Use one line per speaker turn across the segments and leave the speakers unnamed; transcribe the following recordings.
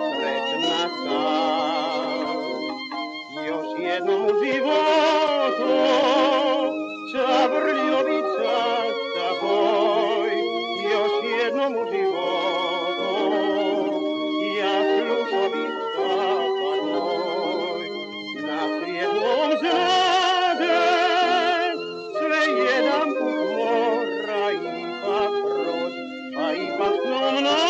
srećna sam. Još jednom u životu čavrljovi čas takoj, još jednom u životu ja slušao bih zapad moj. Na svijetlom zraden sve jedan put mora ipak proć, a ipak snom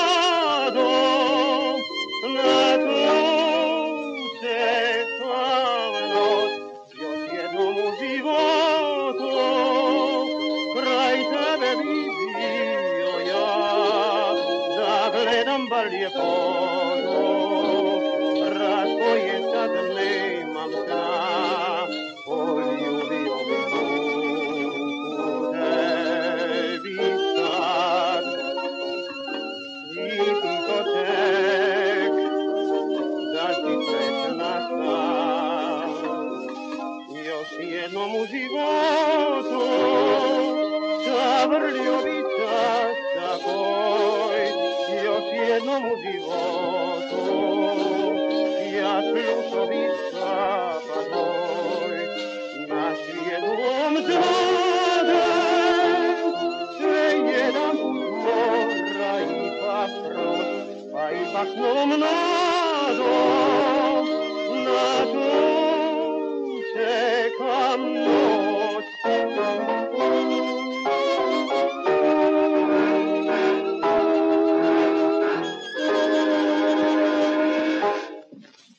nadom na tu čekam noć. Još jednom u životu kraj tebe bi bio ja, da gledam bar ljepotu, rasko je sad nemam sna, poljubio bi ruku tebi sad. I to tek da si srećna sam. Još jednom u životu čavrlio bi čas takoj, još jednom u životu ja slušao bi zapad moj. Na svijetlom zraden sve jedan put mora ipak proć, pa ipak snom nadom na tu čekam noć.